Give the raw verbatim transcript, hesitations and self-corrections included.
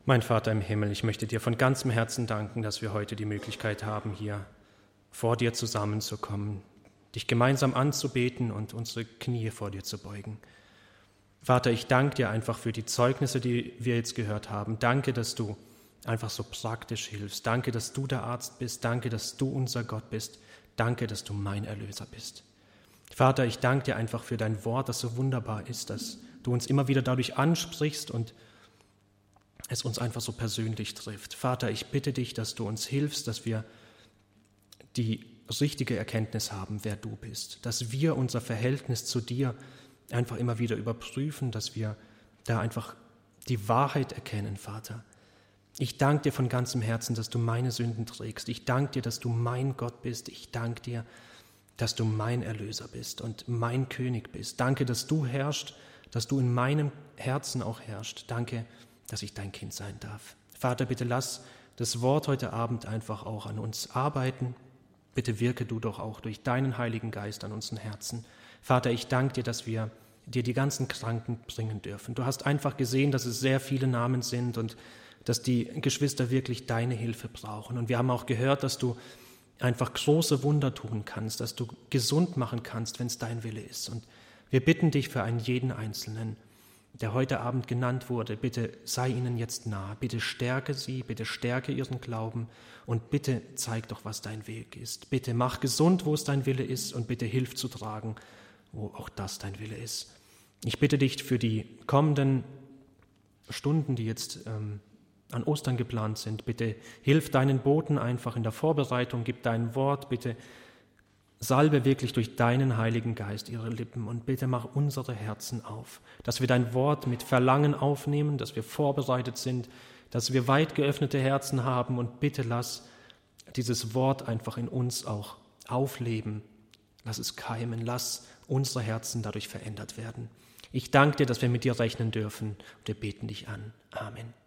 Mein Vater im Himmel, ich möchte dir von ganzem Herzen danken, dass wir heute die Möglichkeit haben, hier vor dir zusammenzukommen, dich gemeinsam anzubeten und unsere Knie vor dir zu beugen. Vater, ich danke dir einfach für die Zeugnisse, die wir jetzt gehört haben. Danke, dass du einfach so praktisch hilfst. Danke, dass du der Arzt bist. Danke, dass du unser Gott bist. Danke, dass du mein Erlöser bist. Vater, ich danke dir einfach für dein Wort, das so wunderbar ist, dass du uns immer wieder dadurch ansprichst und es uns einfach so persönlich trifft. Vater, ich bitte dich, dass du uns hilfst, dass wir die richtige Erkenntnis haben, wer du bist, dass wir unser Verhältnis zu dir einfach immer wieder überprüfen, dass wir da einfach die Wahrheit erkennen, Vater. Ich danke dir von ganzem Herzen, dass du meine Sünden trägst. Ich danke dir, dass du mein Gott bist. Ich danke dir, dass du mein Erlöser bist und mein König bist. Danke, dass du herrschst, dass du in meinem Herzen auch herrschst. Danke, dass ich dein Kind sein darf. Vater, bitte lass das Wort heute Abend einfach auch an uns arbeiten. Bitte wirke du doch auch durch deinen Heiligen Geist an unseren Herzen. Vater, ich danke dir, dass wir dir die ganzen Kranken bringen dürfen. Du hast einfach gesehen, dass es sehr viele Namen sind und dass die Geschwister wirklich deine Hilfe brauchen. Und wir haben auch gehört, dass du einfach große Wunder tun kannst, dass du gesund machen kannst, wenn es dein Wille ist. Und wir bitten dich für einen jeden Einzelnen, der heute Abend genannt wurde, bitte sei ihnen jetzt nah, bitte stärke sie, bitte stärke ihren Glauben und bitte zeig doch, was dein Weg ist. Bitte mach gesund, wo es dein Wille ist und bitte hilf zu tragen, wo auch das dein Wille ist. Ich bitte dich für die kommenden Stunden, die jetzt ähm, an Ostern geplant sind, bitte hilf deinen Boten einfach in der Vorbereitung, gib dein Wort, bitte salbe wirklich durch deinen Heiligen Geist ihre Lippen und bitte mach unsere Herzen auf, dass wir dein Wort mit Verlangen aufnehmen, dass wir vorbereitet sind, dass wir weit geöffnete Herzen haben und bitte lass dieses Wort einfach in uns auch aufleben. Lass es keimen, lass unsere Herzen dadurch verändert werden. Ich danke dir, dass wir mit dir rechnen dürfen und wir beten dich an. Amen.